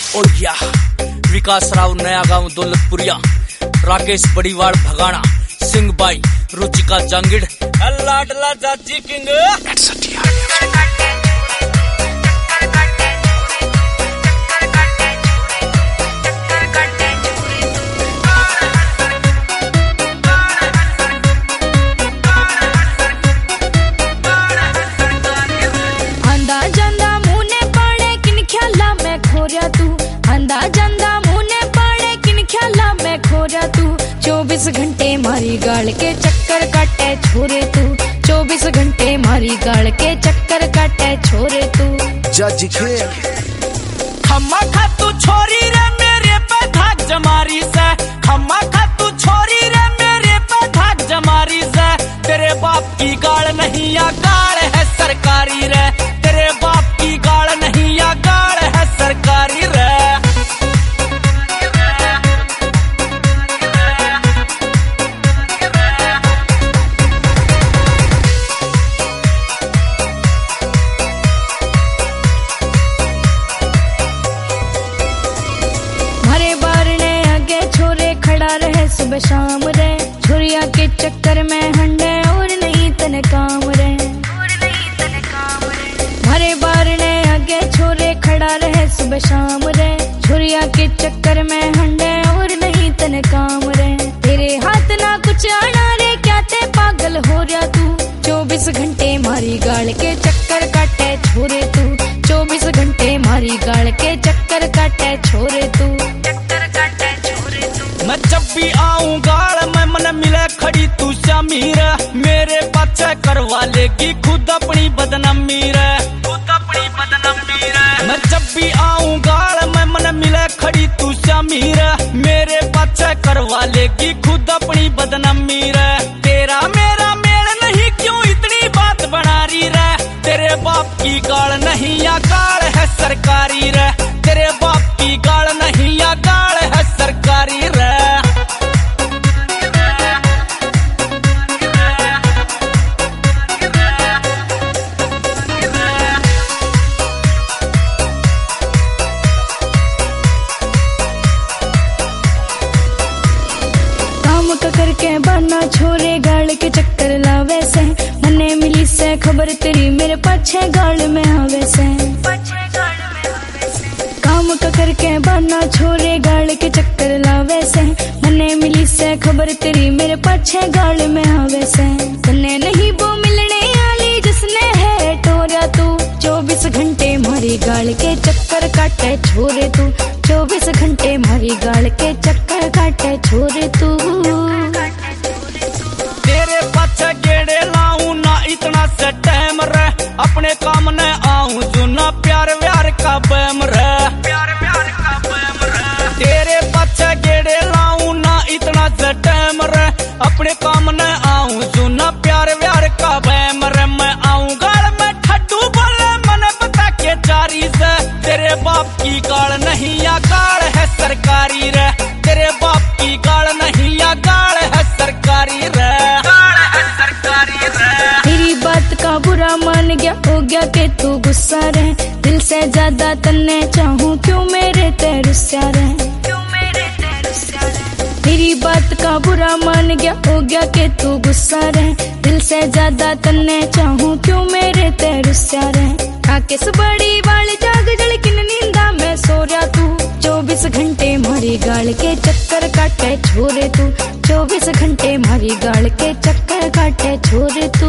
ओ या विकास राव नया गांव दौलतपुरिया, राकेश बड़ीवाड़ भगाना, सिंह बाई रुचिका जांगिड़, लाडला जाजी किंग। जांदा मुने पाड़े किन ख्याला में खोरा तू, 24 घंटे मारी गाल के चक्कर काटे छोरे तू, 24 घंटे मारी गाल के चक्कर काटे छोरे तू। जज के खम्मा खा तू छोरी रे मेरे पे धाक जमारी से, खम्मा खा तू छोरी रे मेरे पे धाक जमारी से, तेरे बाप की गाल नहीं या गाल है सरकारी रे, तेरे बाप की गाल नहीं या गाल है सरकारी रे। सुबह शाम रे छुरिया के चक्कर में हंडे और नहीं तने काम रे, भरे बारने आगे छोरे खड़ा रहे सुबह शाम रे, छुरिया के चक्कर में हंडे और नहीं तने काम रे, तेरे हाथ ना कुछ आना रे क्या ते पागल हो रहा तू, 24 घंटे मारी गाल के चक्कर काटे छोरे तू, 24 घंटे मारी गाल के चक्कर काटे छोरे तू। मैं जब भी आऊं गाल में मन मिले खड़ी तू शामी रे, मेरे पाछे करवा लेगी खुद अपनी बदनामी रे, खुद अपनी बदनामी रे। मैं जब भी आऊं गाल में मन मिले खड़ी तू शामी रे, मेरे पाछे करवा लेगी खुद अपनी बदनामी रे, तेरा मेरा मेल नहीं क्यों इतनी बात बना रही रे, तेरे बाप की गाल नहीं या गाल है सरकारी रे, तेरे बाप की गाल नहीं या गाल है सरकारी रे। करके बाना छोरे गाल के चक्कर लावे से, मने मिली से खबर तेरी मेरे पाछे गाल में आवे से, काम का करके बाना छोरे गाल के चक्कर लावे से, मने मिली से खबर तेरी मेरे पाछे गाल में आवे से, तन्ने नहीं वो मिलने आली जिसने है टोरा तू, 24 घंटे मारी गाल के चक्कर काटे छोरे तू, 24 घंटे मारी गाल के चक्कर काटे छोरे तू। तेरे पाछे गेड़े लाऊं ना इतना से टाइम रे, अपने काम न आऊं जो ना प्यार व्यार का बैम रे, प्यार व्यार का बैम रे। तेरे पाछे गेड़े लाऊं ना इतना से टाइम रे, अपने काम न आऊं जो ना प्यार व्यार का बैम रे, मैं आऊं गाल में ठड्डू बोले मने बता के जारी से, तेरे बाप की गाल नहीं या गाल है सरकारी रे, तेरे बाप की गाल नहीं या गाल है सरकारी रे, गाल है सरकारी रे। तेरी बात का बुरा मान गया हो गया के तू गुस्सा रहे, दिल से ज्यादा तन्ने चाहूं क्यों मेरे ते रुस्सा रहे, तेरी बात का बुरा मान गया हो गया के तू गुस्सा रहे, दिल से ज्यादा तन्ने चाहूं क्यों मेरे ते रुस्सा रहे, आकेश बड़ी वाली जाग जल किन नींदा में सो रहा तू, 24 घंटे मारी गाल के चक्कर काटे छोरे तू, 24 घंटे मारी गाल के चक्कर काटे छोरे तू।